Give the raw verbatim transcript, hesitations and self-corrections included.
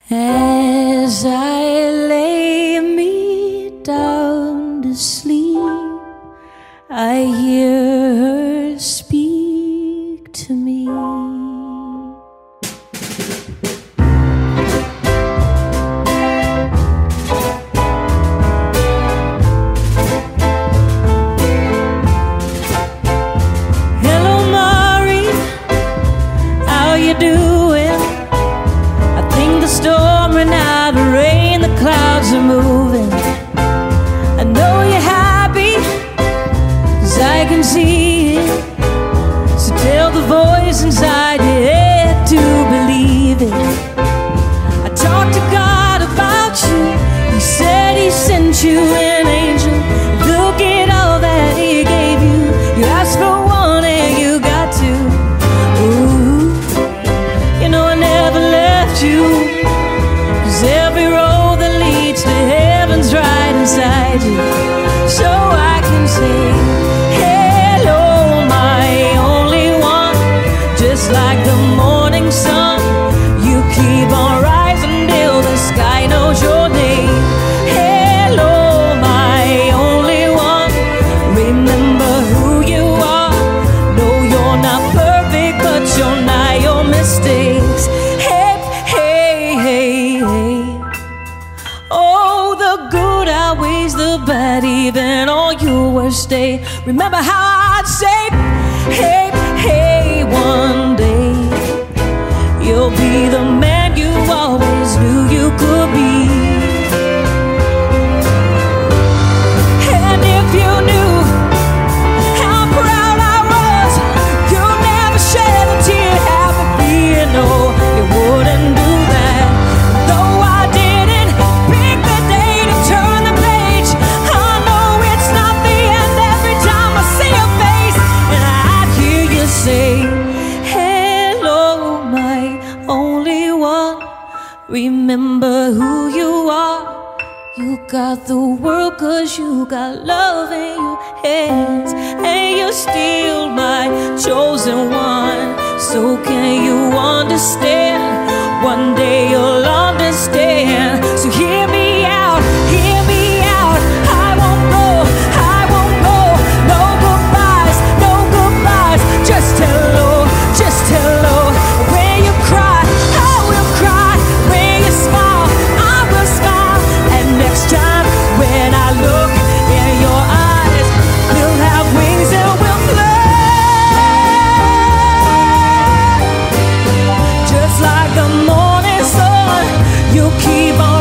As I lay me down to sleep, I hear her speak to me. Hello, Maureen, how you doing? I think the storm ran out of rain, the clouds are moving. I know you're happy, 'cause I can see it. So tell the voice inside your head to believe it. I talked to God about you. He said he sent you an angel. Look at all that he gave you. You asked for one and you got two. Ooh, you know I never left you, 'cause every road that leads to heaven's right inside you. So I can say, hello, my only one. Just like the morning sun, you keep on rising till the sky knows your name. Hello, my only one. Remember who you are. No, you're not perfect, but you're not your mistakes. Hey, hey, hey, hey. Oh, the good outweighs the bad, even on your worst day. Remember how I'd say, hey, hey, one day you'll be the man you always knew you could be. And if you knew how proud I was, you'd never shed a tear half of me. No, you wouldn't do that. Though I didn't pick the day to turn the page, I know it's not the end every time I see your face. And I'd hear you say, hello, my only one. Remember who you are. You got the world 'cause you got love in your hands. And you're still my chosen one. So can you understand? One day you'll understand. So hear me out, hear me out. I won't go, I won't go. No goodbyes, no goodbyes. Just hello, just hello. When you cry, I will cry. When you smile, I will smile. And next time when I look in your eyes, we'll have wings and we'll fly. Just like the morning sun, you keep on